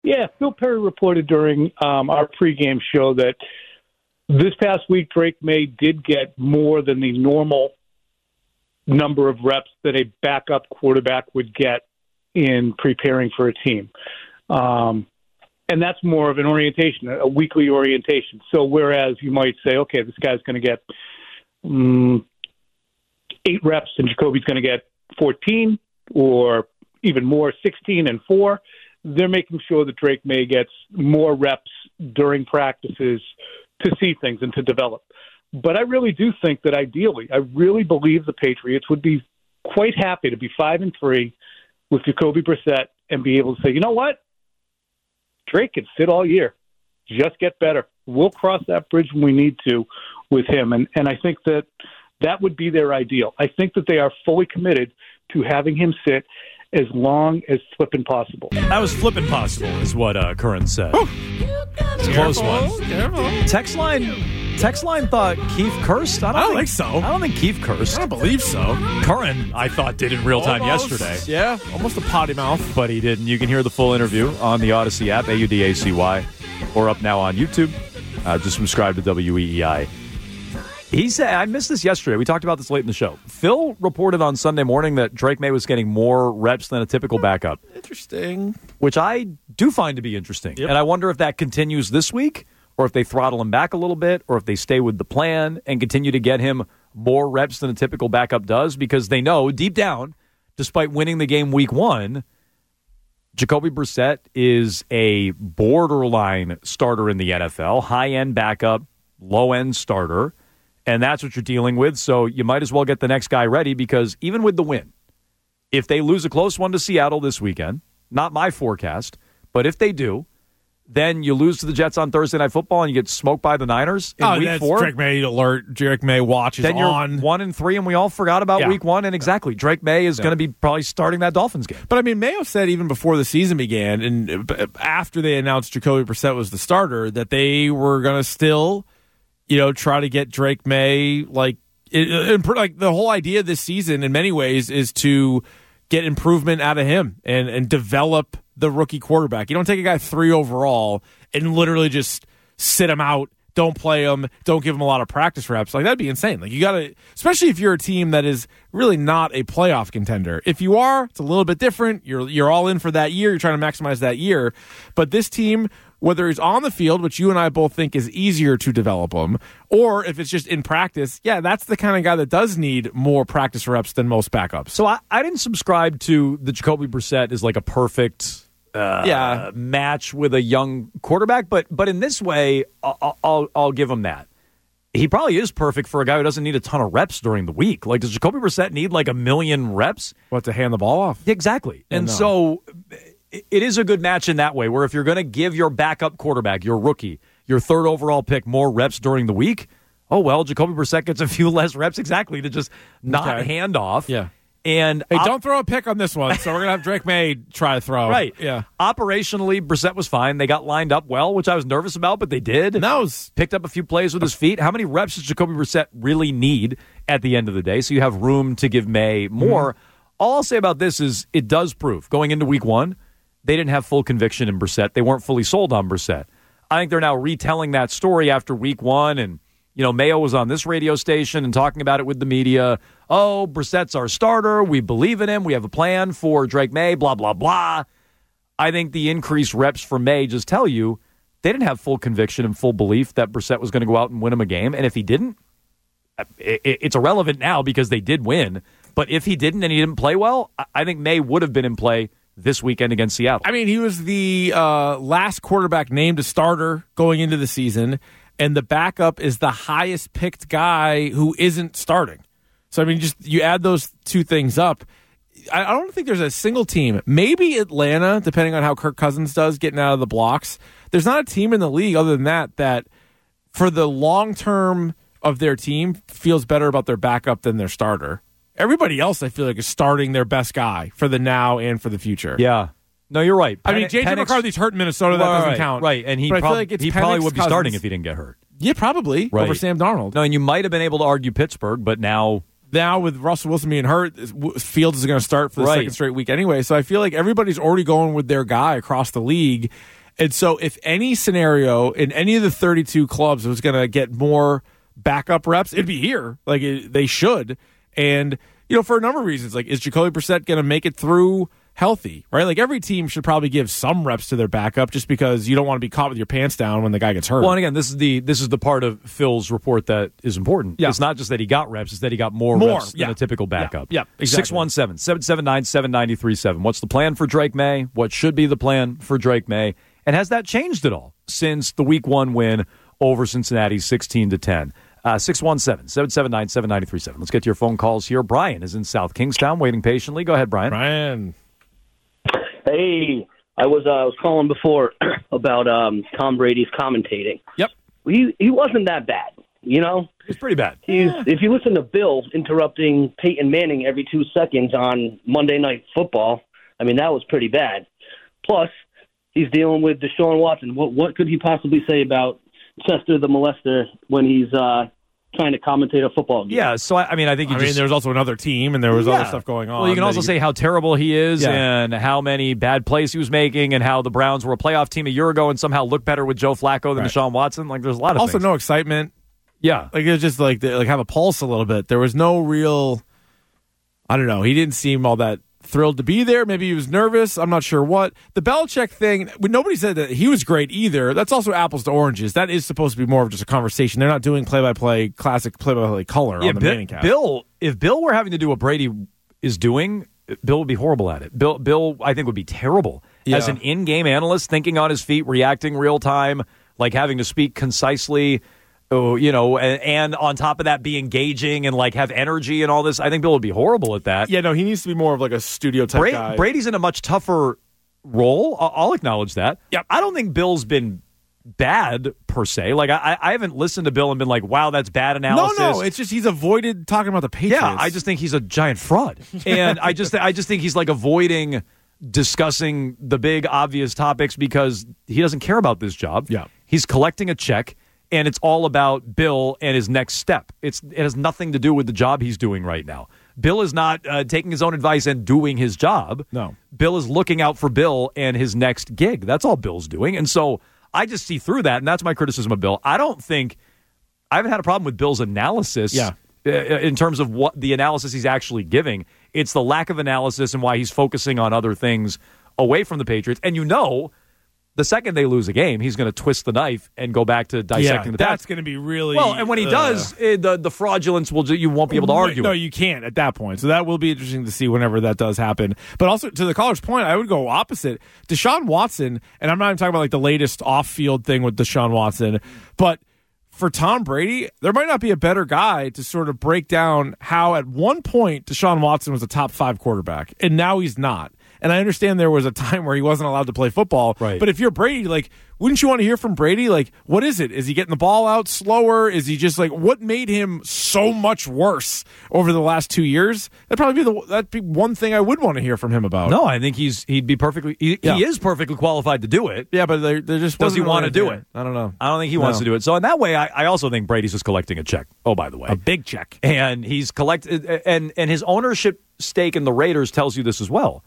Yeah, Phil Perry reported during our pregame show that this past week Drake May did get more than the normal number of reps that a backup quarterback would get in preparing for a team. And that's more of an orientation, a weekly orientation. So whereas you might say, okay, this guy's going to get 8 reps and Jacoby's going to get 14 or even more, 16 and 4, they're making sure that Drake May gets more reps during practices to see things and to develop. But I really do think that ideally, I really believe the Patriots would be quite happy to be 5-3 with Jacoby Brissett and be able to say, you know what? Drake can sit all year. Just get better. We'll cross that bridge when we need to with him. And I think that that would be their ideal. I think that they are fully committed to having him sit as long as flippin' possible. That was flippin' possible is what Curran said. It's a close one. Careful. Text line thought Keith cursed. I don't think so. I don't think Keith cursed. I don't believe so. Curran, I thought, did in real time yesterday. Yeah, almost a potty mouth. But he didn't. You can hear the full interview on the Odyssey app, AUDACY, or up now on YouTube. Just subscribe to WEEI. He said, I missed this yesterday. We talked about this late in the show. Phil reported on Sunday morning that Drake May was getting more reps than a typical backup. Interesting. Which I do find to be interesting. Yep. And I wonder if that continues this week, or if they throttle him back a little bit, or if they stay with the plan and continue to get him more reps than a typical backup does, because they know deep down, despite winning the game week 1, Jacoby Brissett is a borderline starter in the NFL, high-end backup, low-end starter. And that's what you're dealing with, so you might as well get the next guy ready, because even with the win, if they lose a close one to Seattle this weekend, not my forecast, but if they do, then you lose to the Jets on Thursday Night Football and you get smoked by the Niners in week 4. Drake May alert. Drake May watch is then you're on. 1-3, and we all forgot about week 1, and exactly, Drake May is going to be probably starting that Dolphins game. But, I mean, Mayo said even before the season began, and after they announced Jacoby Brissett was the starter, that they were going to still – try to get Drake May, like the whole idea this season in many ways is to get improvement out of him and develop the rookie quarterback. You don't take a guy 3 overall and literally just sit him out, don't play him, don't give him a lot of practice reps. Like, that'd be insane. Like, you got to, especially if you're a team that is really not a playoff contender. If you are, it's a little bit different. You're all in for that year. You're trying to maximize that year. But this team, whether he's on the field, which you and I both think is easier to develop him, or if it's just in practice, that's the kind of guy that does need more practice reps than most backups. So I didn't subscribe to the Jacoby Brissett is like a perfect match with a young quarterback, but in this way, I'll give him that. He probably is perfect for a guy who doesn't need a ton of reps during the week. Like, does Jacoby Brissett need like 1 million reps? What, to hand the ball off? Exactly. So it is a good match in that way, where if you're going to give your backup quarterback, your rookie, your 3rd overall pick, more reps during the week, Jacoby Brissett gets a few less reps exactly to just not hand off. Yeah. And hey, don't throw a pick on this one, so we're going to have Drake May try to throw. Right. Yeah. Operationally, Brissett was fine. They got lined up well, which I was nervous about, but they did. And that was picked up a few plays with his feet. How many reps does Jacoby Brissett really need at the end of the day? So you have room to give May more. All I'll say about this is it does prove, going into week 1, they didn't have full conviction in Brissett. They weren't fully sold on Brissett. I think they're now retelling that story after week 1, and Mayo was on this radio station and talking about it with the media. Oh, Brissett's our starter. We believe in him. We have a plan for Drake May, blah, blah, blah. I think the increased reps for May just tell you they didn't have full conviction and full belief that Brissett was going to go out and win him a game. And if he didn't, it's irrelevant now because they did win. But if he didn't and he didn't play well, I think May would have been in play this weekend against Seattle. I mean, he was the last quarterback named a starter going into the season, and the backup is the highest picked guy who isn't starting. So, I mean, just you add those two things up. I don't think there's a single team, maybe Atlanta, depending on how Kirk Cousins does getting out of the blocks. There's not a team in the league other than that for the long term of their team feels better about their backup than their starter. Everybody else, I feel like, is starting their best guy for the now and for the future. Yeah. No, you're right. I mean, J.J. McCarthy's hurt in Minnesota. That doesn't count. Right, and he probably would be starting if he didn't get hurt. Yeah, probably, over Sam Darnold. No, and you might have been able to argue Pittsburgh, but now with Russell Wilson being hurt, Fields is going to start for the second straight week anyway. So I feel like everybody's already going with their guy across the league. And so if any scenario in any of the 32 clubs was going to get more backup reps, it'd be here. Like they should. And, for a number of reasons, like is Jacoby Brissett going to make it through healthy, right? Like every team should probably give some reps to their backup just because you don't want to be caught with your pants down when the guy gets hurt. Well, and again, this is the part of Phil's report that is important. Yeah. It's not just that he got reps, it's that he got more reps than a typical backup. Yeah, exactly. 617-779-7937. What's the plan for Drake May? What should be the plan for Drake May? And has that changed at all since the Week 1 win over Cincinnati 16-10? 617-779-7937. Let's get to your phone calls here. Brian is in South Kingstown waiting patiently. Go ahead, Brian. Brian. Hey, I was calling before about Tom Brady's commentating. Yep. He wasn't that bad, It's pretty bad. If you listen to Bill interrupting Peyton Manning every 2 seconds on Monday Night Football, I mean, that was pretty bad. Plus, he's dealing with Deshaun Watson. What could he possibly say about Chester the molester when he's trying to commentate a football game? Yeah, so I think there was also another team and there was other stuff going on. Well, you can also say how terrible he is and how many bad plays he was making and how the Browns were a playoff team a year ago and somehow look better with Joe Flacco than Deshaun Watson. Like, there's a lot of also things. No excitement. Yeah. Like, it was just like have a pulse a little bit. There was no real, I don't know, he didn't seem all that thrilled to be there. Maybe he was nervous. I'm not sure what. The Belichick thing, nobody said that he was great either. That's also apples to oranges. That is supposed to be more of just a conversation. They're not doing play-by-play, classic play-by-play color on the Manning cast. If Bill were having to do what Brady is doing, Bill would be horrible at it. Bill, I think, would be terrible as an in-game analyst, thinking on his feet, reacting real time, like having to speak concisely. And on top of that, be engaging and like have energy and all this. I think Bill would be horrible at that. Yeah, no, he needs to be more of like a studio type guy. Brady's in a much tougher role. I'll acknowledge that. Yep. I don't think Bill's been bad per se. Like I haven't listened to Bill and been like, wow, that's bad analysis. No, it's just he's avoided talking about the Patriots. Yeah, I just think he's a giant fraud, and I just think he's like avoiding discussing the big obvious topics because he doesn't care about this job. Yeah, he's collecting a check. And it's all about Bill and his next step. It has nothing to do with the job he's doing right now. Bill is not taking his own advice and doing his job. No. Bill is looking out for Bill and his next gig. That's all Bill's doing. And so I just see through that, and that's my criticism of Bill. I haven't had a problem with Bill's analysis in terms of what the analysis he's actually giving. It's the lack of analysis and why he's focusing on other things away from the Patriots. And the second they lose a game, he's going to twist the knife and go back to dissecting the past. That's going to be really... Well, and when he does, the fraudulence, you won't be able to argue. No, you can't at that point. So that will be interesting to see whenever that does happen. But also, to the caller's point, I would go opposite. Deshaun Watson, and I'm not even talking about like the latest off-field thing with Deshaun Watson, but for Tom Brady, there might not be a better guy to sort of break down how at one point Deshaun Watson was a top 5 quarterback, and now he's not. And I understand there was a time where he wasn't allowed to play football. Right. But if you're Brady, like, wouldn't you want to hear from Brady? Like, what is it? Is he getting the ball out slower? Is he just like, what made him so much worse over the last 2 years? That'd be one thing I would want to hear from him about. No, I think he is perfectly qualified to do it. Yeah, but they're just does he want to do it? I don't know. I don't think he wants to do it. So in that way, I also think Brady's just collecting a check. Oh, by the way, a big check, and he's collected, and his ownership stake in the Raiders tells you this as well.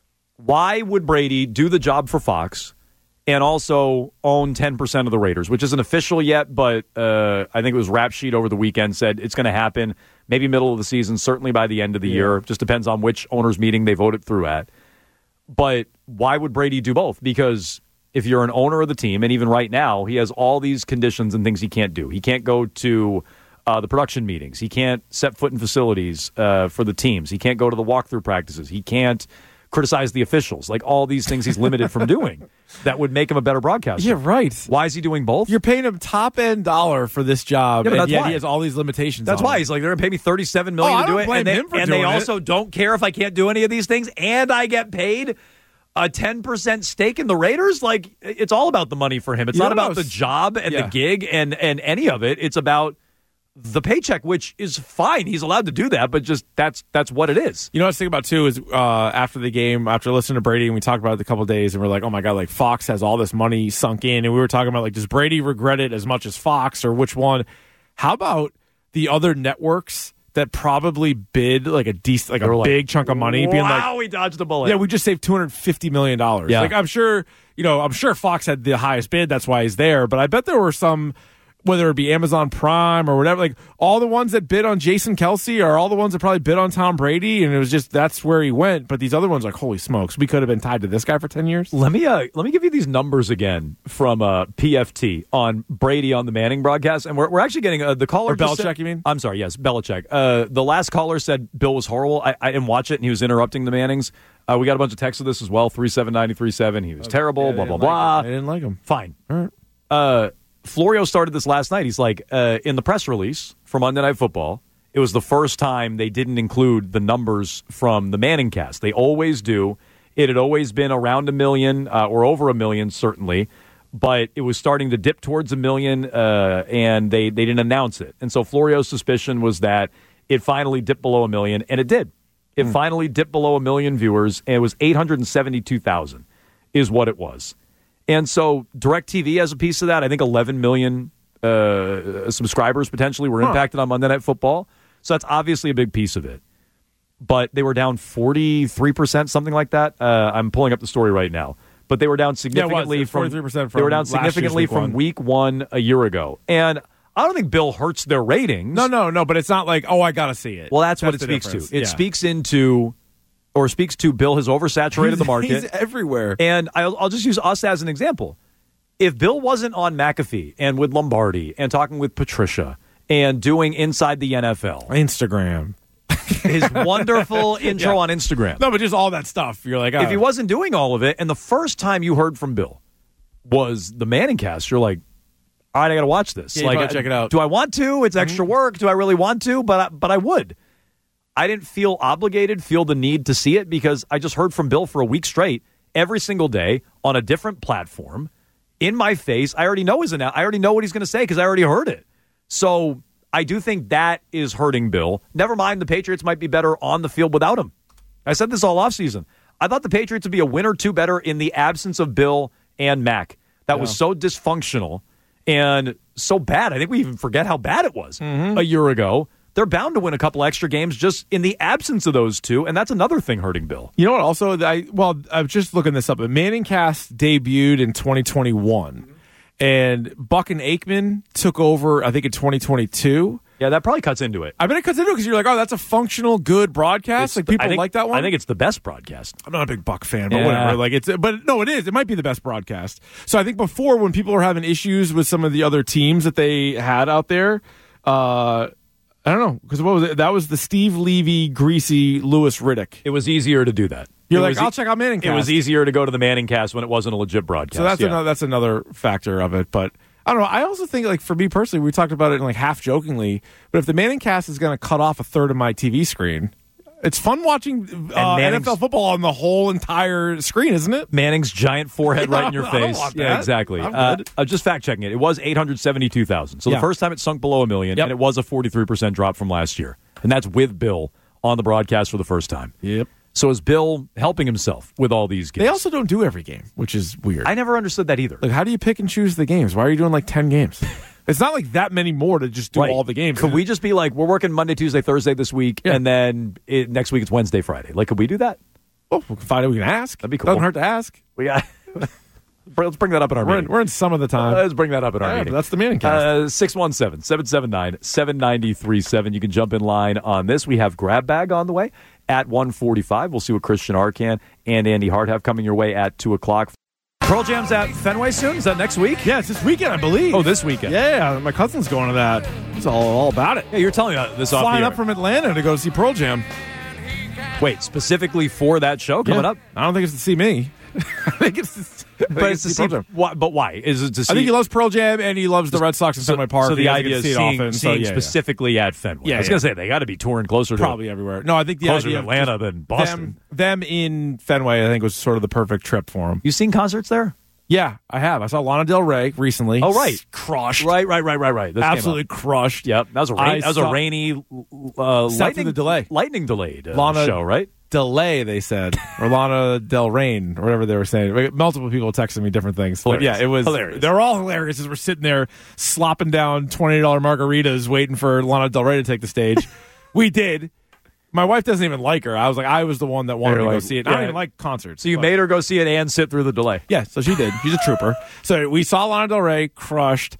Why would Brady do the job for Fox and also own 10% of the Raiders, which isn't official yet, but I think it was Rap Sheet over the weekend said it's going to happen maybe middle of the season, certainly by the end of the year. Just depends on which owners meeting they voted through at. But why would Brady do both? Because if you're an owner of the team, and even right now, he has all these conditions and things he can't do. He can't go to the production meetings. He can't set foot in facilities for the teams. He can't go to the walkthrough practices. He can't criticize the officials, like all these things he's limited from doing that would make him a better broadcaster. Yeah, right. Why is he doing both? You're paying him top-end dollar for this job, and yet he has all these limitations. That's why he's like, they're going to pay me $37 million to do it, and they also don't care if I can't do any of these things, and I get paid a 10% stake in the Raiders. Like, it's all about the money for him. It's not about the job and the gig and any of it. It's about the paycheck, which is fine. He's allowed to do that, but just that's what it is. You know what I was thinking about, too, is after the game, after listening to Brady, and we talked about it a couple of days, and we're like, oh, my God, like, Fox has all this money sunk in, and we were talking about, like, does Brady regret it as much as Fox, or which one? How about the other networks that probably bid, like, a big chunk of money? Wow, we dodged the bullet. Yeah, we just saved $250 million. Yeah. Like, I'm sure I'm sure Fox had the highest bid. That's why he's there. But I bet there were some, whether it be Amazon Prime or whatever, like all the ones that bid on Jason Kelce are all the ones that probably bid on Tom Brady, and it was just that's where he went. But these other ones, like, holy smokes, we could have been tied to this guy for 10 years. Let me give you these numbers again from PFT on Brady on the Manning broadcast, and we're actually getting the caller. Or Belichick, you mean? I'm sorry, yes, Belichick. The last caller said Bill was horrible. I didn't watch it, and he was interrupting the Mannings. We got a bunch of texts of this as well. 37937. He was terrible. Blah blah blah. I didn't like him. Fine. All right. Florio started this last night. He's like, in the press release for Monday Night Football, it was the first time they didn't include the numbers from the Manning cast. They always do. It had always been around 1 million or over 1 million, certainly, but it was starting to dip towards 1 million, and they didn't announce it. And so Florio's suspicion was that it finally dipped below 1 million, and it did. It finally dipped below 1 million viewers, and it was 872,000 is what it was. And so DirecTV has a piece of that. I think 11 million subscribers potentially were impacted on Monday Night Football. So that's obviously a big piece of it. But they were down 43%, something like that. I'm pulling up the story right now. But they were down significantly from 43% they were down significantly from week 1 a year ago. And I don't think Bill hurts their ratings. No, but it's not like, I got to see it. Well, that's what it speaks to. It speaks to Bill has oversaturated the market. He's everywhere. And I'll just use us as an example. If Bill wasn't on McAfee and with Lombardi and talking with Patricia and doing Inside the NFL. Instagram. His wonderful intro on Instagram. No, but just all that stuff. You're like, if he wasn't doing all of it, and the first time you heard from Bill was the Manning cast, you're like, all right, I got to watch this. Yeah, like, check it out. Do I want to? It's extra work. Do I really want to? But I would. I didn't feel obligated, feel the need to see it because I just heard from Bill for a week straight, every single day on a different platform, in my face. I already know I already know what he's going to say because I already heard it. So I do think that is hurting Bill. Never mind, the Patriots might be better on the field without him. I said this all offseason. I thought the Patriots would be a win or two better in the absence of Bill and Mac. That was so dysfunctional and so bad. I think we even forget how bad it was a year ago. They're bound to win a couple extra games just in the absence of those two, and that's another thing hurting Bill. You know what? Also, I was just looking this up. But Manningcast debuted in 2021, and Buck and Aikman took over, I think, in 2022. Yeah, that probably cuts into it. I bet it cuts into it because you're like, oh, that's a functional, good broadcast. People like that one. I think it's the best broadcast. I'm not a big Buck fan, but whatever. But no, it is. It might be the best broadcast. So I think before, when people were having issues with some of the other teams that they had out there, I don't know, because what was it? That was the Steve Levy, greasy Louis Riddick. It was easier to do that. You're like, I'll check out Manningcast. It was easier to go to the Manningcast when it wasn't a legit broadcast. So that's another factor of it. But I don't know. I also think, like, for me personally, we talked about it in, like, half jokingly, but if the Manningcast is going to cut off a third of my TV screen, it's fun watching NFL football on the whole entire screen, isn't it? Manning's giant forehead right in your face. I don't want that. Yeah, exactly. I'm just fact checking it. It was 872,000. So the first time it sunk below 1 million, and it was a 43% drop from last year. And that's with Bill on the broadcast for the first time. Yep. So is Bill helping himself with all these games? They also don't do every game, which is weird. I never understood that either. Like, how do you pick and choose the games? Why are you doing like 10 games? It's not like that many more to just do all the games. Could we just be like, we're working Monday, Tuesday, Thursday this week, and then next week it's Wednesday, Friday? Like, could we do that? Well, we can find out. We can ask. That'd be cool. Doesn't hurt to ask. Let's bring that up in our meeting. We're in some of the time. Let's bring that up in our meeting. That's the Manningcast. 617-779-7937. You can jump in line on this. We have Grab Bag on the way at 1:45. We'll see what Christian Arcan and Andy Hart have coming your way at 2 o'clock. Pearl Jam's at Fenway soon? Is that next week? Yeah, it's this weekend, I believe. Oh, this weekend. Yeah, my cousin's going to that. He's all about it. Yeah, you're telling me this off the Flying air. up from Atlanta to go see Pearl Jam. Wait, specifically for that show coming up? I don't think it's to see me. I think it's to see Pearl Jam. But why? Is it to see? I think he loves Pearl Jam and he loves the Red Sox in Fenway Park. So the idea is seeing specifically at Fenway. I was going to say, they got to be touring closer to probably everywhere. No, I think the closer idea to Atlanta than Boston. Them in Fenway, I think, was sort of the perfect trip for him. You seen concerts there? Yeah, I have. I saw Lana Del Rey recently. Oh, right. Crushed. Right. This absolutely crushed. Yep. That was a rainy, lightning delayed show, right? Delay, they said. Or Lana Del Rain, or whatever they were saying. Multiple people texting me different things. But yeah, it was hilarious. They're all hilarious as we're sitting there slopping down $20 margaritas waiting for Lana Del Rey to take the stage. We did. My wife doesn't even like her. I was the one that wanted to go see it. I don't even like concerts. So you made her go see it and sit through the delay. Yeah, so she did. She's a trooper. So we saw Lana Del Rey, crushed.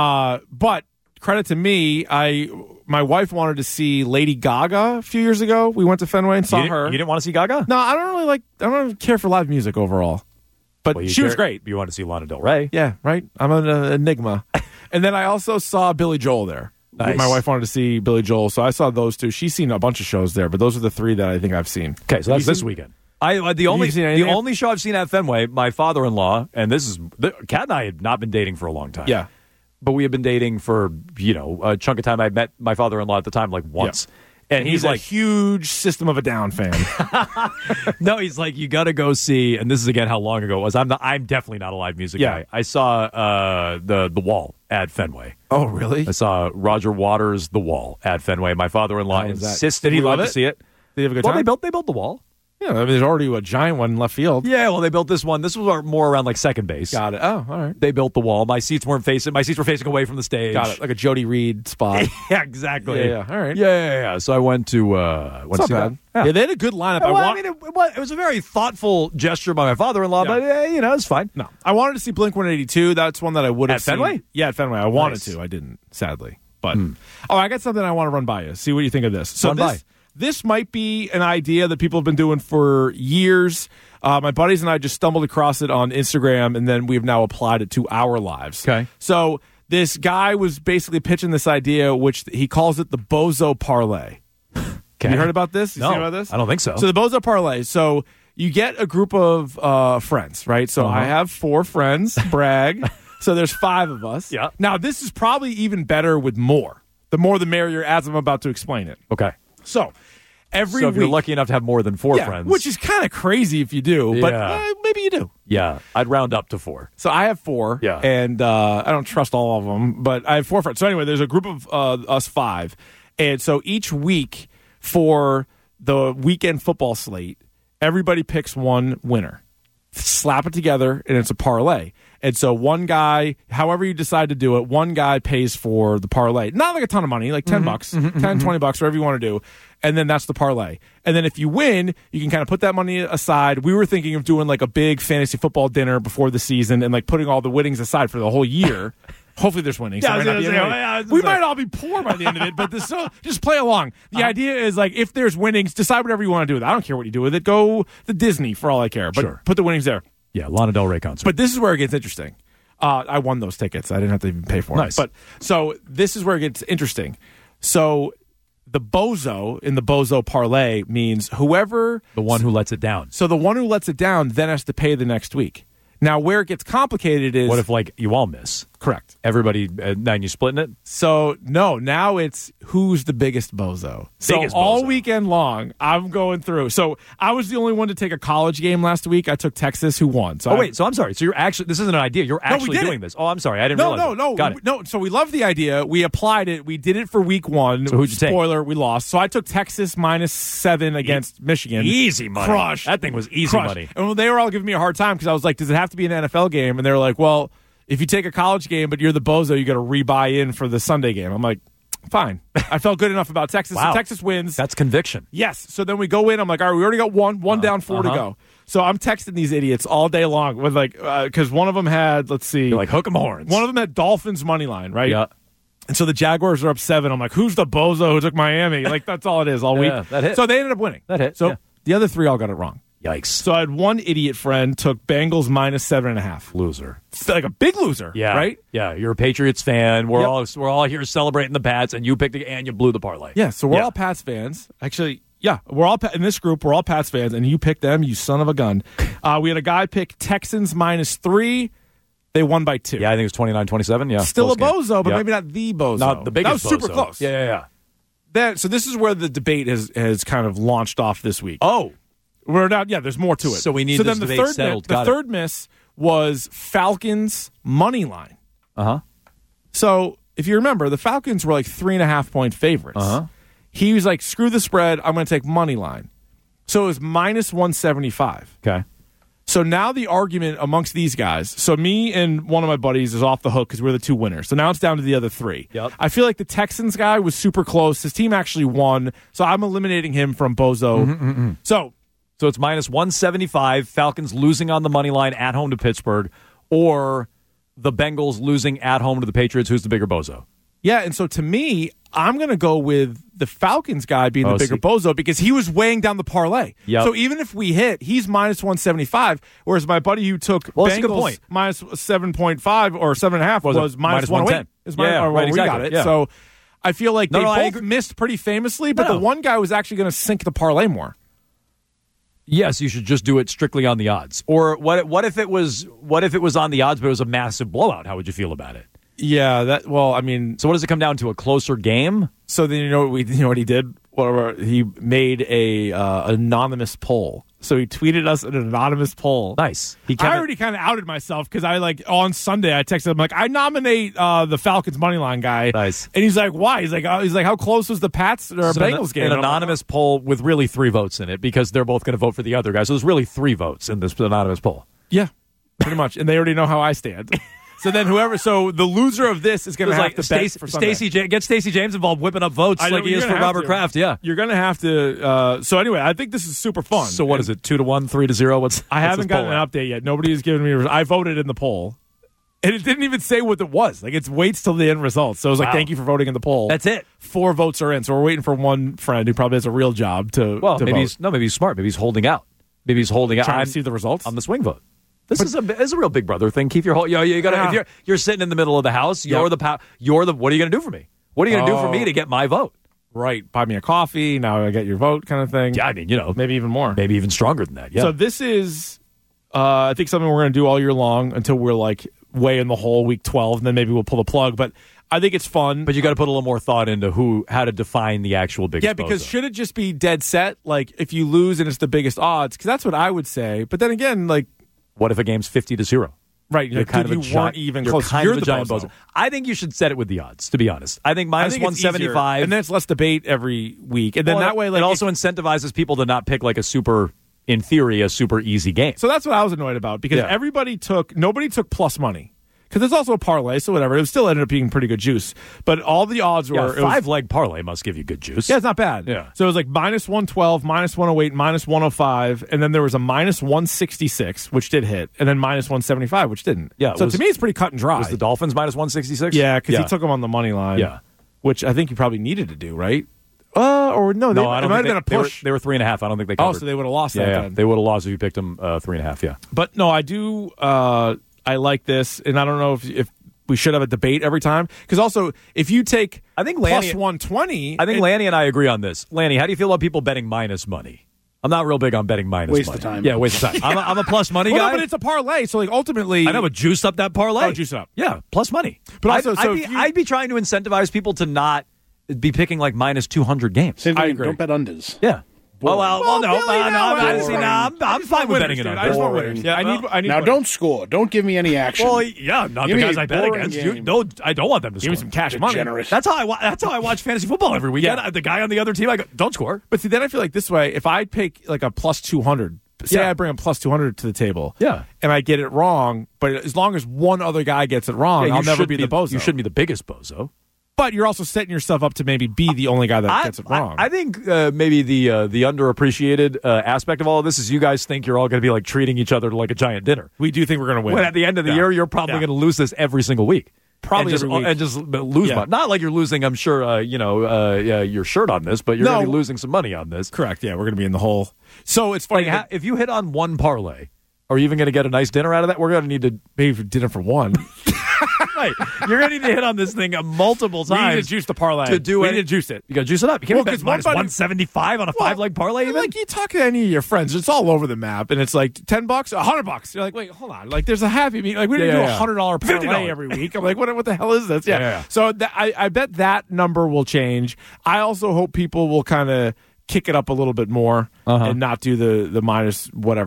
But credit to me, my wife wanted to see Lady Gaga a few years ago. We went to Fenway and saw her. You didn't want to see Gaga? No, I don't really care for live music overall. But she was great. You want to see Lana Del Rey? Yeah, right? I'm an enigma. And then I also saw Billy Joel there. Nice. My wife wanted to see Billy Joel, so I saw those two. She's seen a bunch of shows there, but those are the three that I think I've seen. Okay, so that's this weekend. The only show I've seen at Fenway, my father-in-law, and Kat and I had not been dating for a long time. Yeah. But we had been dating for, a chunk of time. I met my father-in-law at the time like once. Yeah. And he's like a huge System of a Down fan. No, he's like, you got to go see, and this is again how long ago it was. I'm definitely not a live music guy. I saw the Wall at Fenway. Oh, really? I saw Roger Waters' The Wall at Fenway. My father-in-law insisted Did he love to it? see it. Did he have a good time? They built the Wall. Yeah, I mean, there's already a giant one in left field. Yeah, well, they built this one. This was more around like second base. Got it. Oh, all right. They built the Wall. My seats were facing away from the stage. Got it. Like a Jody Reed spot. Yeah, exactly. Yeah. All right. Yeah. So I went to see that. Yeah, they had a good lineup. It was a very thoughtful gesture by my father-in-law, but it's fine. No, I wanted to see Blink-182. That's one that I would have seen. At Fenway? Yeah, at Fenway. I wanted to. I didn't, sadly. But I got something I want to run by you. See what you think of this. So this might be an idea that people have been doing for years. My buddies and I just stumbled across it on Instagram, and then we've now applied it to our lives. Okay. So this guy was basically pitching this idea, which he calls it the Bozo Parlay. Okay. You heard about this? No, seen about this? I don't think so. So the Bozo Parlay. So you get a group of friends, right? So I have 4 friends, brag. So there's 5 of us. Yeah. Now, this is probably even better with more. The more the merrier, as I'm about to explain it. Okay. So every So week, if you're lucky enough to have more than 4 friends. which is kind of crazy if you do, but maybe you do. Yeah, I'd round up to 4. So I have 4, and I don't trust all of them, but I have 4 friends. So anyway, there's a group of us 5, and so each week for the weekend football slate, everybody picks one winner. Slap it together, and it's a parlay. And so one guy, however you decide to do it, one guy pays for the parlay. Not like a ton of money, like $10, $10, $20, whatever you want to do. And then that's the parlay. And then if you win, you can kind of put that money aside. We were thinking of doing like a big fantasy football dinner before the season and like putting all the winnings aside for the whole year. Hopefully there's winnings. We might all be poor by the end of it, but just play along. The idea is like if there's winnings, decide whatever you want to do with it. I don't care what you do with it. Go to Disney for all I care. But put the winnings there. Yeah, Lana Del Rey concert. But this is where it gets interesting. I won those tickets. I didn't have to even pay for it. But so this is where it gets interesting. So the bozo in the bozo parlay means whoever the one who lets it down. So the one who lets it down then has to pay the next week. Now, where it gets complicated is... What if, like, you all miss? Correct. Everybody, then you splitting it? So, no, now it's who's the biggest bozo. All weekend long, I'm going through. So, I was the only one to take a college game last week. I took Texas, who won. So so I'm sorry. So you're actually... This isn't an idea. You're actually doing this. Oh, I'm sorry. I didn't realize No. Got it. No, so we loved the idea. We applied it. We did it for week 1. So who'd you take? Spoiler, we lost. So, I took Texas -7 against Michigan. Easy money. Crushed. That thing was easy money. And they were all giving me a hard time because I was like, does it have to be an NFL game? And they were like, well, if you take a college game but you're the bozo, you got to rebuy in for the Sunday game. I'm like, fine. I felt good enough about Texas. Wow. So Texas wins. That's conviction. Yes. So then we go in. I'm like, all right, we already got one down, 4 to go. So I'm texting these idiots all day long with like, because one of them had, let's see. You're like, hook 'em horns. One of them had Dolphins money line, right? Yeah. And so the Jaguars are up 7. I'm like, who's the bozo who took Miami? Like, that's all it is all week. That hit. So they ended up winning. That hit. So the other 3 all got it wrong. Yikes. So I had one idiot friend took Bengals -7.5. Loser. Like a big loser, yeah. right? Yeah, you're a Patriots fan. We're all here celebrating the Pats, and you picked and you blew the parlay. Yeah, so we're all Pats fans. Actually, we're all in this group. We're all Pats fans, and you picked them, you son of a gun. We had a guy pick Texans -3. They won by 2. Yeah, I think it was 29-27. Yeah, still a bozo, but maybe not the bozo. Not the biggest. That was super bozo. close. Yeah. So this is where the debate has kind of launched off this week. Oh. We're not. Yeah, there's more to it. So we need this debate settled. The third miss was Falcons money line. So if you remember, the Falcons were like 3.5-point favorites. He was like, screw the spread. I'm going to take money line. So it was -175. Okay. So now the argument amongst these guys, so me and one of my buddies is off the hook because we're the two winners. So now it's down to the other three. Yep. I feel like the Texans guy was super close. His team actually won. So I'm eliminating him from Bozo. So it's minus 175, Falcons losing on the money line at home to Pittsburgh, or the Bengals losing at home to the Patriots. Who's the bigger bozo? yeah, and so to me, I'm going to go with the Falcons guy being the bigger bozo because he was weighing down the parlay. Yep. So even if we hit, he's minus 175, whereas my buddy who took that's a good Bengals point. minus 7.5 or 7.5 was minus 110. 110. We exactly. got it. Yeah. So I feel like they I both agree. missed pretty famously, but No. the one guy was actually going to sink the parlay more. Yes, you should just do it strictly on the odds. Or what if it was on the odds, but it was a massive blowout? How would you feel about it? Yeah, I mean, So what does it come down to? A closer game? so then you know what he did? He made a anonymous poll. So he tweeted us an anonymous poll. Nice. I already kind of outed myself because I on Sunday I texted him I nominate the Falcons moneyline guy. Nice. And he's like, why? He's like how close was the Pats or Bengals game? An anonymous poll with really 3 votes in it because they're both going to vote for the other guy. So there's really 3 votes in this anonymous poll. Yeah, pretty much. And they already know how I stand. So then the loser of this is going to have to bet for Sunday. Get Stacey James involved, whipping up votes like he is for Robert Kraft. Yeah. You're going to have to. So anyway, I think this is super fun. So what is it? 2-1, 3-0? I haven't gotten an update yet. Nobody has given me. I voted in the poll, and it didn't even say what it was. It waits till the end results. So it was thank you for voting in the poll. That's it. 4 votes are in. So we're waiting for one friend who probably has a real job to. Maybe vote. maybe he's smart. Maybe he's holding out. Maybe he's holding out. Trying to see the results on the swing vote. This is a real Big Brother thing. Keep your whole. You gotta. If you're sitting in the middle of the house, you're the. What are you gonna do for me? What are you gonna do for me to get my vote? Right. Buy me a coffee. Now I get your vote, kind of thing. Yeah, I mean, maybe even more. Maybe even stronger than that. Yeah. So this is, I think, something we're going to do all year long until we're way in the hole week 12, and then maybe we'll pull the plug. But I think it's fun. But you got to put a little more thought into how to define the actual biggest. Yeah, because should it just be dead set? If you lose and it's the biggest odds, because that's what I would say. But then again, what if a game's 50-0? Right, you're kind of weren't even close. You're the giant bozo. I think you should set it with the odds. To be honest, I think minus 175, and then it's less debate every week, and then that way, it also incentivizes people to not pick a super easy game. So that's what I was annoyed about because nobody took plus money. Because there's also a parlay, so whatever. It still ended up being pretty good juice. But all the odds were... a 5-leg parlay must give you good juice. Yeah, it's not bad. Yeah. So it was minus 112, minus 108, minus 105, and then there was a minus 166, which did hit, and then minus 175, which didn't. Yeah. So to me, it's pretty cut and dry. Was the Dolphins minus 166? Yeah, because he took them on the money line. Yeah. Which I think you probably needed to do, right? Or no, I don't it might have been a push. They were 3.5. I don't think they covered. Oh, so they would have lost that then. They would have lost if you picked them 3.5, yeah. But no, I do... I like this, and I don't know if we should have a debate every time. Because also, if you take plus 120... I think Lanny and I agree on this. Lanny, how do you feel about people betting minus money? I'm not real big on betting minus money. Waste of time. Yeah, waste of time. I'm a plus money guy. No, but it's a parlay, so ultimately... I know, but juice up that parlay. Oh, juice up. Yeah, plus money. But also, I'd be trying to incentivize people to not be picking minus 200 games. Same thing, I agree. don't bet unders. Yeah. Well, no, Billy, I'm fine with betting it I just want winners. Yeah, I need now, winners. don't score. Don't give me any action. Well, yeah, not Give the me guys a I bet boring against. game. No, I don't want them to Give me score. some cash money. Degenerate. That's how I watch fantasy football every weekend. Yeah. The guy on the other team, I go, don't score. But see, then I feel like this way, if I pick a plus 200, say I bring a plus 200 to the table, and I get it wrong, but as long as one other guy gets it wrong, I'll never be the bozo. You shouldn't be the biggest bozo. But you're also setting yourself up to maybe be the only guy that gets it wrong. I think maybe the underappreciated aspect of all of this is you guys think you're all going to be treating each other like a giant dinner. We do think we're going to win. When at the end of the year, you're probably going to lose this every single week. Probably every week. And just lose money. Not like you're losing, I'm sure, your shirt on this, but you're going to be losing some money on this. Correct. Yeah, we're going to be in the hole. So it's funny. If you hit on one parlay, are you even going to get a nice dinner out of that? We're going to need to maybe for dinner for one. Right. You're going to need to hit on this thing multiple times. We need to juice the parlay. To do we it. need to juice it. You got to juice it up. You can't bet minus 175 on a 5-leg parlay even? You talk to any of your friends, it's all over the map, and it's $10, $100. You're like, wait, hold on. There's a happy meal. We don't do a $100 parlay every week. I'm like, what the hell is this? Yeah. So I bet that number will change. I also hope people will kind of kick it up a little bit more and not do the minus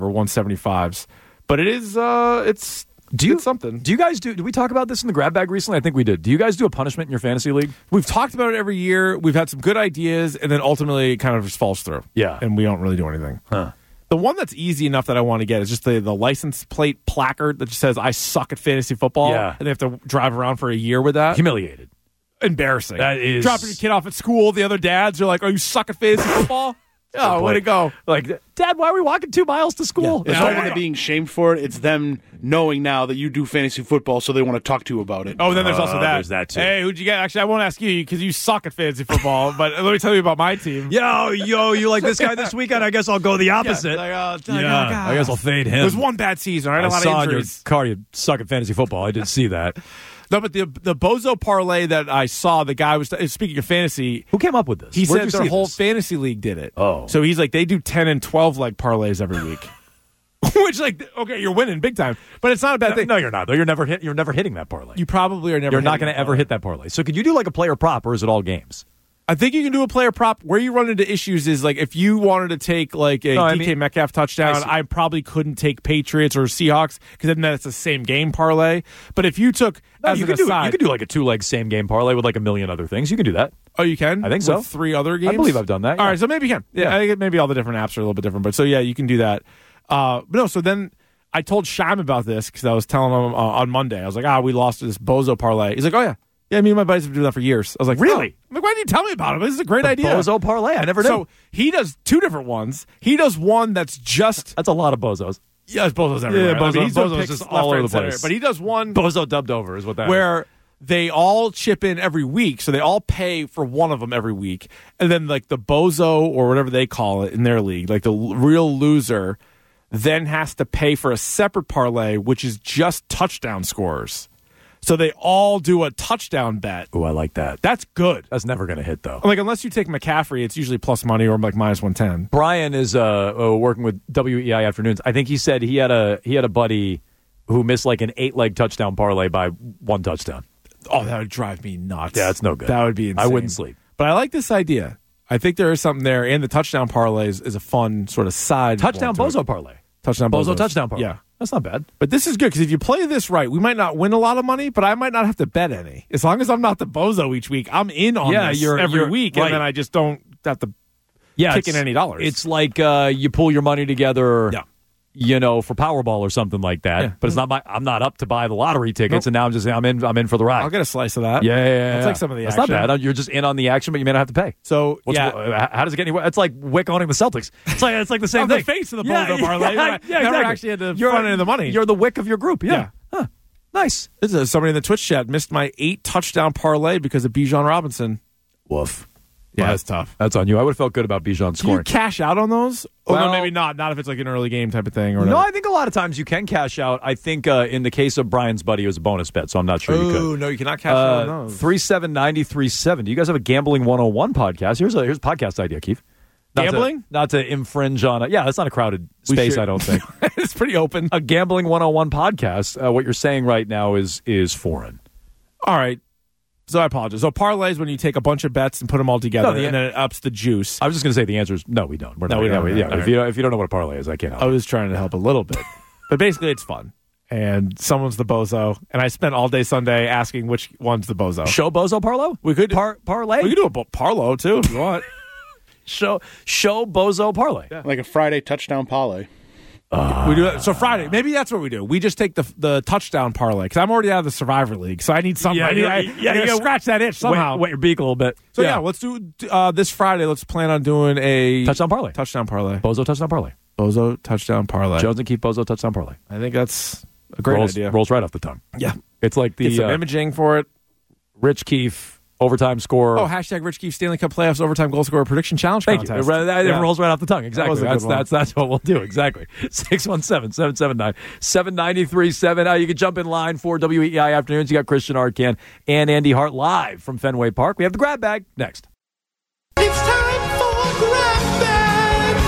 175s. But it is, it's something. Do you guys did we talk about this in the grab bag recently? I think we did. Do you guys do a punishment in your fantasy league? We've talked about it every year. We've had some good ideas, and then ultimately it kind of just falls through. Yeah. And we don't really do anything. Huh. The one that's easy enough that I want to get is just the license plate placard that just says, I suck at fantasy football. Yeah. And they have to drive around for a year with that. Humiliated. Embarrassing. That is. Dropping your kid off at school, the other dads are like, oh, you suck at fantasy football? Oh, way to go. Like, Dad, why are we walking 2 miles to school? It's not when they're being shamed for it. It's them knowing now that you do fantasy football, so they want to talk to you about it. Oh, then there's also that. There's that, too. Hey, who'd you get? Actually, I won't ask you because you suck at fantasy football, but let me tell you about my team. Yo, you like this guy this weekend? I guess I'll go the opposite. I guess I'll fade him. It was one bad season. I had a lot saw of on your injuries. car you suck at fantasy football. I did see that. No, but the Bozo parlay that I saw, the guy was speaking of fantasy. Who came up with this? He Where'd said you their see whole this? fantasy league did it. Oh. So he's like, they do 10 and 12 leg parlays every week. Which, like, okay, you're winning big time. But it's not a bad thing. No, you're not. Though you're never hitting that parlay. You probably are never. You're not going to ever hit that parlay. So could you do like a player prop, or is it all games? I think you can do a player prop. Where you run into issues is like if you wanted to take like a DK Metcalf touchdown, I probably couldn't take Patriots or Seahawks because then that's the same game parlay. But if you took you could do like a 2-leg same game parlay with like a million other things. You can do that. Oh, you can? I think so. With 3 other games? I believe I've done that. All right, so maybe you can. Yeah. I think maybe all the different apps are a little bit different. But so, yeah, you can do that. But no, so then I told Shime about this because I was telling him on Monday. I was like, we lost this Bozo parlay. He's like, oh, yeah. Yeah, me and my buddies have been doing that for years. I was like, really? I'm like, why didn't you tell me about it? This is a great idea. Bozo parlay? I never knew. So he does 2 different ones. He does one that's just... That's a lot of bozos. Yeah, it's Bozo's everywhere. Yeah, Bozo's Bozo's just left, all over right, the center. place. But he does one... Bozo dubbed over is what that is. Where they all chip in every week. So they all pay for one of them every week. And then like the Bozo or whatever they call it in their league, like the real loser, then has to pay for a separate parlay, which is just touchdown scores. So they all do a touchdown bet. Oh, I like that. That's good. That's never going to hit, though. Like, unless you take McCaffrey, it's usually plus money or like minus 110. Brian is working with WEI Afternoons. I think he said he had a buddy who missed like an 8-leg touchdown parlay by 1 touchdown. Oh, that would drive me nuts. Yeah, it's no good. That would be insane. I wouldn't sleep. But I like this idea. I think there is something there, and the touchdown parlay is a fun sort of side. Touchdown Bozo parlay. Touchdown Bozo Bozos. touchdown parlay. Yeah. That's not bad. But this is good because if you play this right, we might not win a lot of money, but I might not have to bet any. As long as I'm not the Bozo each week, I'm in on this every week, right. and then I just don't have to kick in any dollars. It's like you pull your money together, for Powerball or something like that. Yeah. But it's not I'm not up to buy the lottery tickets, and now I'm in for the ride. I'll get a slice of that. Yeah. I'll take some of the That's action. not bad. You're just in on the action, but you may not have to pay. So how does it get any? It's like Wick owning the Celtics. It's like the same I'm thing. the face of the Bozo parlay. Yeah, Never exactly. actually had to front end of the money. You're the Wick of your group. Yeah. Huh. Nice. This is somebody in the Twitch chat missed my 8 touchdown parlay because of Bijan Robinson. Woof. Yeah, that's tough. That's on you. I would have felt good about Bijan Can you scoring. cash out on those? Well, no, maybe not. Not if it's like an early game type of thing. Or no, whatever. I think a lot of times you can cash out. I think in the case of Brian's buddy, it was a bonus bet, so I'm not sure you could. Oh, no, you cannot cash out on those. 3790370. You guys have a Gambling 101 podcast. Here's a podcast idea, Keith. Gambling? Not to infringe on it. Yeah, that's not a crowded space, I don't think. It's pretty open. A Gambling 101 podcast. What you're saying right now is foreign. All right. So I apologize. So parlays when you take a bunch of bets and put them all together, and then it ups the juice. I was just going to say the answer is no, we don't. We don't. Yeah, if you don't know what a parlay is, I can't help. I was trying to help a little bit. But basically it's fun. And someone's the Bozo. And I spent all day Sunday asking which one's the Bozo. Show Bozo Parlo? We could parlay? We could do a Parlo too if you want. Show Bozo parlay. Yeah. Like a Friday touchdown parlay. We do that. So Friday, maybe that's what we do. We just take the touchdown parlay because I'm already out of the Survivor League, so I need something. I gotta scratch that itch somehow. Wet your beak a little bit. So yeah, let's do this Friday. Let's plan on doing a touchdown parlay. Bozo touchdown parlay. Jones and Keith Bozo touchdown parlay. I think that's a great idea. Rolls right off the tongue. Yeah, it's like the get some imaging for it. Rich Keefe overtime score. Oh, hashtag Rich Keefe Stanley Cup Playoffs overtime goal scorer prediction challenge Thank contest. you. It rolls right off the tongue. Exactly. That's what we'll do. Exactly. 617-779-7937. You can jump in line for WEI Afternoons. You got Christian Arcan and Andy Hart live from Fenway Park. We have the grab bag next. It's time for grab bag.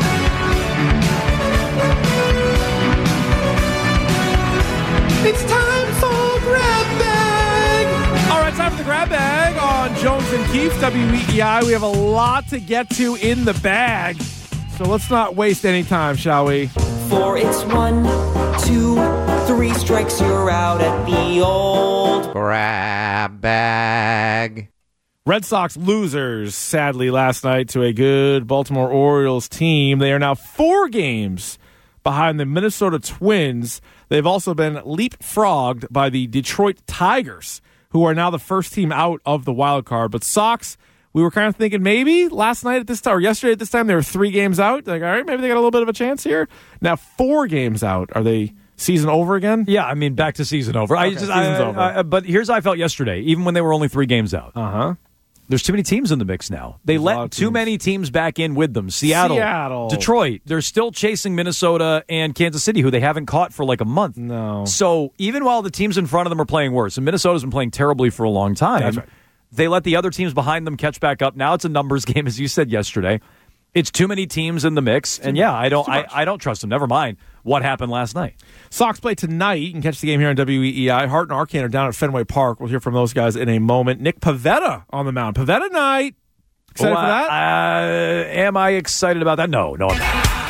It's time for grab bag. All right, time for the grab bag on Jones and Keefe, WEI. We have a lot to get to in the bag, so let's not waste any time, shall we? For it's 1, 2, 3 strikes, you're out at the old grab bag. Red Sox losers, sadly, last night to a good Baltimore Orioles team. They are now 4 games behind the Minnesota Twins. They've also been leapfrogged by the Detroit Tigers, who are now the first team out of the wild card. But Sox, we were kind of thinking maybe last night at this time or yesterday at this time, they were 3 games out. Like, all right, maybe they got a little bit of a chance here. Now 4 games out. Are they season over again? Yeah, I mean, back to season over. Okay, season's over. But here's how I felt yesterday, even when they were only 3 games out. Uh-huh. There's too many teams in the mix now. They let too many teams back in with them. Seattle, Detroit. They're still chasing Minnesota and Kansas City, who they haven't caught for like a month. No. So even while the teams in front of them are playing worse, and Minnesota's been playing terribly for a long time, That's right. they let the other teams behind them catch back up. Now it's a numbers game, as you said yesterday. It's too many teams in the mix, and yeah, I don't trust them. Never mind what happened last night. Sox play tonight. You can catch the game here on WEEI. Hart and Arcane are down at Fenway Park. We'll hear from those guys in a moment. Nick Pivetta on the mound. Pivetta night. Excited for that? Am I excited about that? No, I'm not.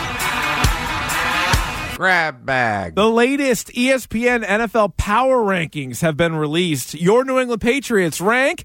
Grab bag. The latest ESPN NFL power rankings have been released. Your New England Patriots rank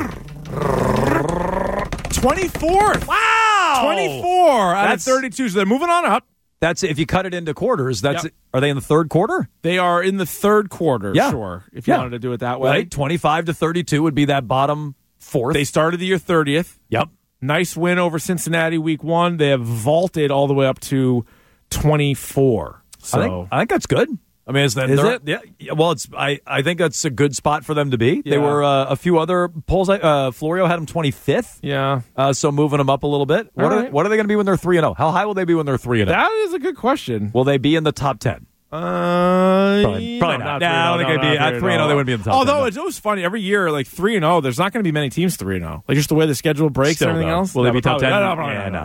24th. Wow! 24 out of 32. So they're moving on up. That's if you cut it into quarters. Are they in the third quarter? They are in the third quarter, Yeah. sure, if you wanted to do it that way. Right? 25 to 32 would be that bottom fourth. They started the year 30th. Yep. Nice win over Cincinnati week 1. They have vaulted all the way up to 24. So I think that's good. I mean, is it? Yeah. Well, I think that's a good spot for them to be. Yeah. They were a few other polls. Florio had them 25th. yeah. So moving them up a little bit. What right. are they going to be when they're 3-0? How high will they be when they're 3-0? That is a good question. Will they be in the top 10? Probably not. No, I don't think they'd be at 3-0. They wouldn't be in the top 10. Although it's always funny, every year, like 3-0, there's not going to be many teams 3-0. Like just the way the schedule breaks Still, and everything though. else. Will they be top 10? No.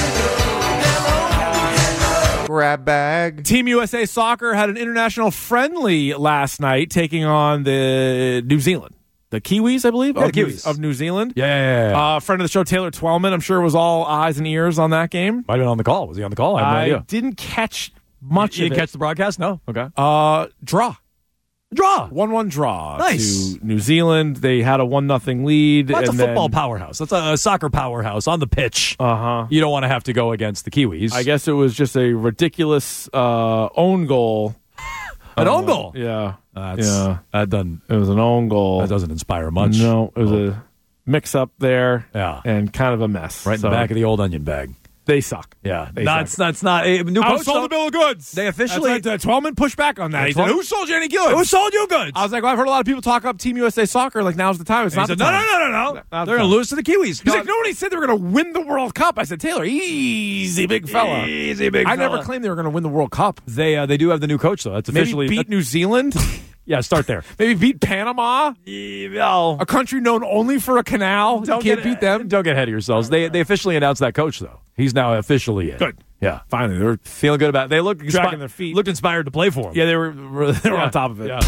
Grab bag. Team USA Soccer had an international friendly last night, taking on the New Zealand. The Kiwis, I believe? Yeah, the Kiwis. Of New Zealand. Yeah. Friend of the show, Taylor Twellman, I'm sure was all eyes and ears on that game. Might have been on the call. Was he on the call? I have no idea. Didn't catch much You of didn't it. catch the broadcast? No? Okay. Draw. 1-1 draw Nice. to New Zealand. They had a 1-0 lead. That's and a football then, powerhouse. That's a soccer powerhouse on the pitch. Uh-huh. You don't want to have to go against the Kiwis. I guess it was just a ridiculous own goal. An own goal? Yeah. That doesn't. It was an own goal. That doesn't inspire much. No, it was a mix-up there. Yeah. And kind of a mess. Right in the back of the old onion bag. They suck. Yeah. They That's suck. not. New I coach sold though, the bill of goods. They officially. Twellman pushed back on that. He said, Twellman- who sold you any goods? Who sold you goods? I was like, well, I've heard a lot of people talk up Team USA Soccer. Like, now's the time. It's And not he the said, time. No. Not They're the going to time. lose to the Kiwis. He's like, nobody said they were going to win the World Cup. I said, Taylor, easy, big fella. Easy, big I fella. never claimed they were going to win the World Cup. They do have the new coach though. That's officially Maybe beat New Zealand. Yeah, start there. Maybe beat Panama, No. a country known only for a canal. You can't beat them. Don't get ahead of yourselves. They officially announced that coach though. He's now officially in. Good. Yeah. Finally, they were Feeling good about it. They look dragging their feet. Looked inspired to play for him. Yeah, they were on top of it. Yeah.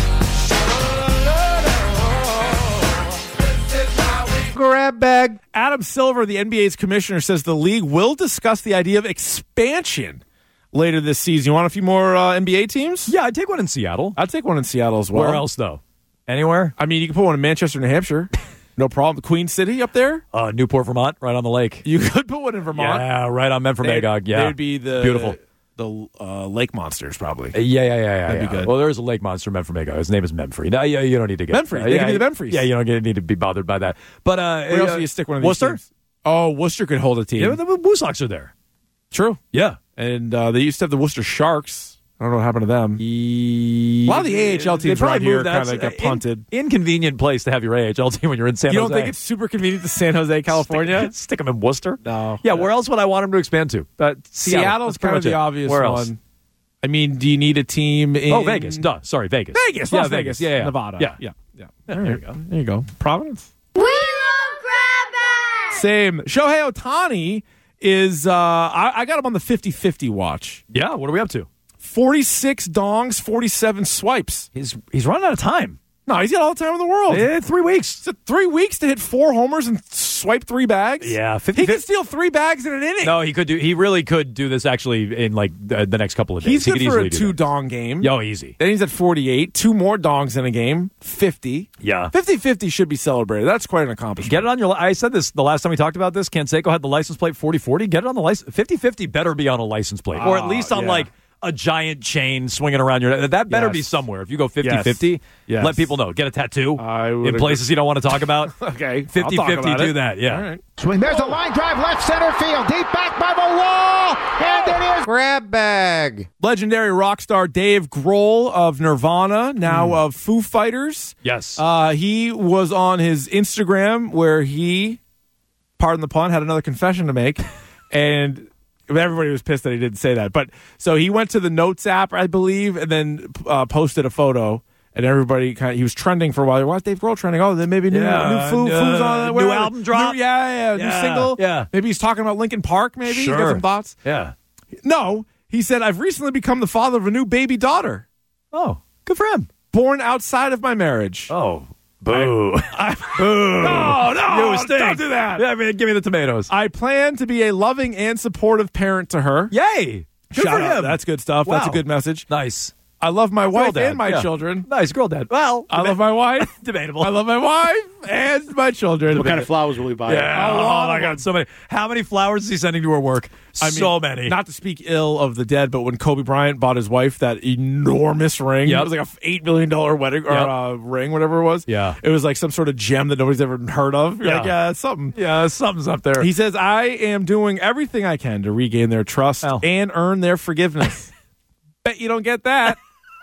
Grab bag. Adam Silver, the NBA's commissioner, says the league will discuss the idea of expansion later this season. You want a few more NBA teams? Yeah, I'd take one in Seattle. I'd take one in Seattle as well. Where else though? Anywhere? I mean, you can put one in Manchester, New Hampshire. No problem. Queen City up there? Newport, Vermont, right on the lake. You could put one in Vermont. Yeah, right on Memphremagog. Yeah, They would be the beautiful. The lake monsters, probably. Yeah. That'd be good. Well, there's a lake monster in Memphremagog. His name is Memphrey. No, you don't need to get Memphrey. They can be the Memphreys. Yeah, you don't need to be bothered by that. But Where else do you stick one of these Worcester? teams? Oh, Worcester could hold a team. Yeah, the Blue Sox are there. True. Yeah. And they used to have the Worcester Sharks. I don't know what happened to them. A lot of the AHL teams around here kind of got punted. Inconvenient place to have your AHL team when you're in San You Jose. don't think it's super convenient to San Jose, California? Stick them in Worcester? No. Yeah, where else would I want them to expand to? Seattle's That's pretty kind of much the it. obvious Where one. else? I mean, do you need a team in... Oh, Vegas. Duh. Sorry, Vegas. Vegas. Yeah, Las Vegas. Yeah. Nevada. Yeah. There you go. There you go. Providence. We love grab bags! Same. Shohei Ohtani is... I got him on the 50-50 watch. Yeah, what are we up to? 46 dongs, 47 swipes. He's running out of time. No, he's got all the time in the world. 3 weeks. 3 weeks to hit 4 homers and swipe 3 bags? Yeah. He can steal 3 bags in an inning. No, he really could do this actually in like the next couple of days. He's good for a easily 2-dong game. Yo, easy. Then he's at 48. 2 more dongs in a game. 50. Yeah. 50-50 should be celebrated. That's quite an accomplishment. Get it on your. I said this the last time we talked about this. Canseco had the license plate 40-40. Get it on the license. 50-50 better be on a license plate, or at least on like a giant chain swinging around your. That better be somewhere. If you go 50-50, let people know. Get a tattoo in places you don't want to talk about. Okay, 50-50. Do that. Yeah. All right. Swing. There's a line drive left center field. Deep back by the wall. And it is Grab bag. Legendary rock star Dave Grohl of Nirvana, now of Foo Fighters. Yes. He was on his Instagram where he, pardon the pun, had another confession to make. And everybody was pissed that he didn't say that. But so he went to the Notes app, I believe, and then posted a photo. And everybody he was trending for a while. Why is Dave Grohl trending? Oh, then maybe new Foo's on new album drop. New single. Yeah. Maybe he's talking about Linkin Park. Maybe he's got some thoughts. Yeah. No, he said, I've recently become the father of a new baby daughter. Oh, good for him. Born outside of my marriage. Oh, boo. Boo. No, You stink. don't do that. Yeah, give me the tomatoes. I plan to be a loving and supportive parent to her. Yay. Good Shout for out. him. That's good stuff. That's a Wow. good message. Nice. I love my wife dad. and my children. Nice, girl dad. Well, I love my wife. debatable. I love my wife and my children. What kind of flowers will he buy? Yeah. Oh my God, so many. How many flowers is he sending to her work? So many. Not to speak ill of the dead, but when Kobe Bryant bought his wife that enormous ring, it was like a $8 million wedding or ring, whatever it was. Yeah. It was like some sort of gem that nobody's ever heard of. You're Yeah. like, yeah, it's something. Yeah, something's up there. He says, I am doing everything I can to regain their trust and earn their forgiveness. Bet you don't get that.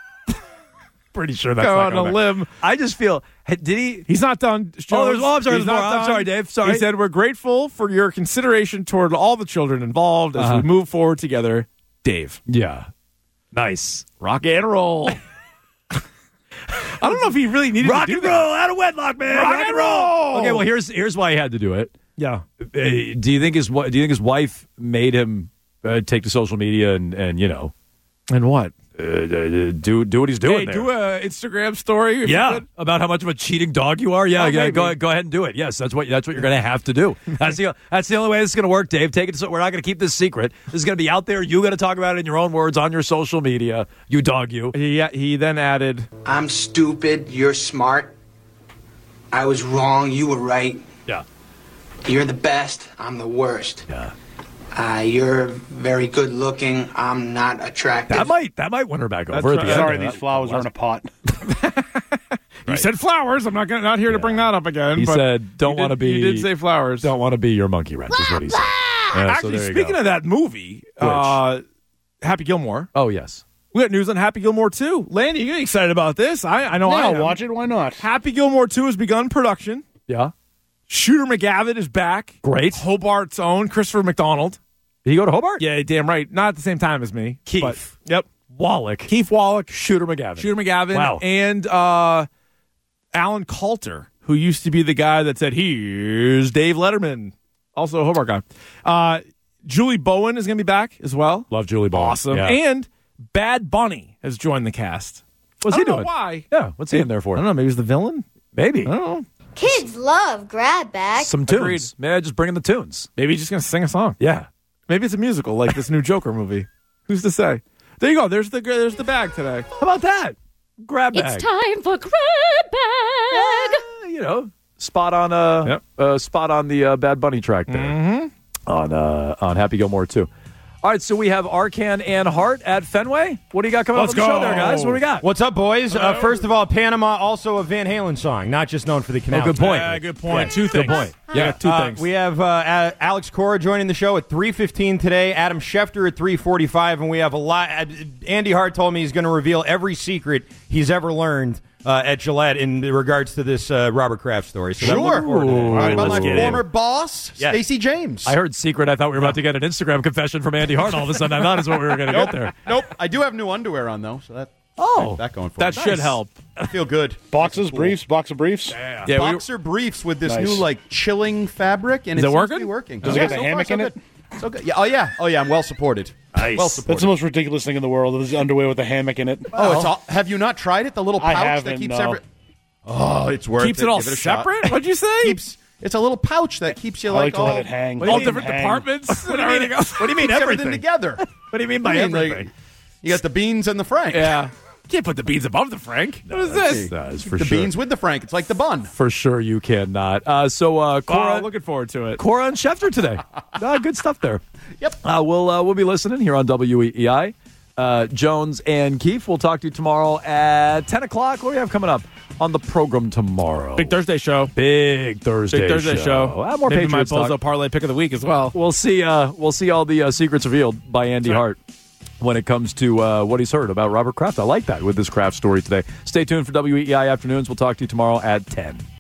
Pretty sure that's Go not on a limb. I just feel. Did he? He's not done. Oh, I'm sorry. He's There's more. not I'm done. sorry, Dave. Sorry. He said, we're grateful for your consideration toward all the children involved as we move forward together. Dave. Yeah. Nice. Rock and roll. I don't know if he really needed Rock to do and roll out of wedlock, man. Rock and roll. Okay, well here's why he had to do it. Yeah. Do you think his wife made him take to social media and And what? do what he's doing? Hey, there? do a Instagram story. If you Yeah, could. about how much of a cheating dog you are. Yeah, maybe. go ahead and do it. Yes, that's what you're going to have to do. That's the only way this is going to work, Dave. Take it. So we're not going to keep this secret. This is going to be out there. You got to talk about it in your own words on your social media. You dog, you. He then added, I'm stupid. You're smart. I was wrong. You were right. Yeah. You're the best. I'm the worst. Yeah. You're very good looking. I'm not attractive. That might win her back over. At the end. Sorry, these flowers are in a pot. He said flowers. I'm not here to bring that up again. He but said, "Don't want to be." He did say flowers. Don't want to be your monkey wrench. Is what he said. Actually, speaking of that movie, Happy Gilmore. Oh yes, we got news on Happy Gilmore 2. Landy, you get excited about this? I know. Yeah, I am. watch it. Why not? Happy Gilmore 2 has begun production. yeah, Shooter McGavin is back. Great. Hobart's own Christopher McDonald. Did he go to Hobart? Yeah, damn right. Not at the same time as me. Keith. But, yep. Wallach. Keith Wallach. Shooter McGavin. Shooter McGavin. Wow. And Alan Coulter, who used to be the guy that said, here's Dave Letterman. Also a Hobart guy. Julie Bowen is going to be back as well. Love Julie Bowen. Awesome. Yeah. And Bad Bunny has joined the cast. What's I he don't doing? know why. Yeah, what's he in there for? I don't know. Maybe he's the villain? Maybe. I don't know. Kids love grab bags. Some tunes. Agreed. Maybe I just bring in the tunes. Maybe he's just going to sing a song. Yeah. Maybe it's a musical like this new Joker movie. Who's to say? There you go. There's the bag today. How about that? Grab bag. It's time for grab bag. Spot on. Spot on the Bad Bunny track there. Mm-hmm. On Happy Gilmore 2. All right, so we have Arcan and Hart at Fenway. What do you got coming up on the show there, guys? What do we got? What's up, boys? First of all, Panama, also a Van Halen song, not just known for the Canal. good point. Good point. Yeah, Two things. Good point. Yeah, two things. We have Alex Cora joining the show at 3:15 today. Adam Schefter at 3:45, and we have a lot. Andy Hart told me he's going to reveal every secret he's ever learned at Gillette in regards to this Robert Kraft story. So Sure. All right, About my let's get in. former boss, Yeah. Stacey James. I heard secret. I thought we were about to get an Instagram confession from Andy Hart. All of a sudden, I thought is what we were going to get there. Nope. I do have new underwear on, though, so that going for That me. should help. I feel good. Boxes, briefs, box of briefs. Yeah, Boxer briefs with this Nice. new, chilling fabric, and Is it it seems working? to be working. Does it get the hammock in it? So good. Yeah. Oh, yeah. Oh, yeah. I'm well supported. Nice. Well That's supported. the most ridiculous thing in the world. Is underwear with a hammock in it. Oh, it's all, have you not tried it? The little I pouch haven't, that keeps no. Oh, it's worth Keeps it all Give a shot. separate? What'd you say? It's a little pouch that keeps you I like to let it hang. all different departments? What do you mean? What do you mean Keeps everything? together. What do you mean by everything? You got the beans and the Frank. Yeah. Can't put the beans above the Frank. What is this? That is for The sure. beans with the Frank. It's like the bun. For sure you cannot. Cora, Looking forward to it. Cora and Schefter today. Good stuff there. Yep. We'll be listening here on WEEI. Jones and Keefe. We'll talk to you tomorrow at 10 o'clock. What do we have coming up on the program tomorrow? Big Thursday show. Big Thursday show. More Maybe Patriots my Bozo talk. parlay pick of the week as well. We'll see all the secrets revealed by Andy Hart when it comes to what he's heard about Robert Kraft. I like that with this Kraft story today. Stay tuned for WEEI Afternoons. We'll talk to you tomorrow at 10.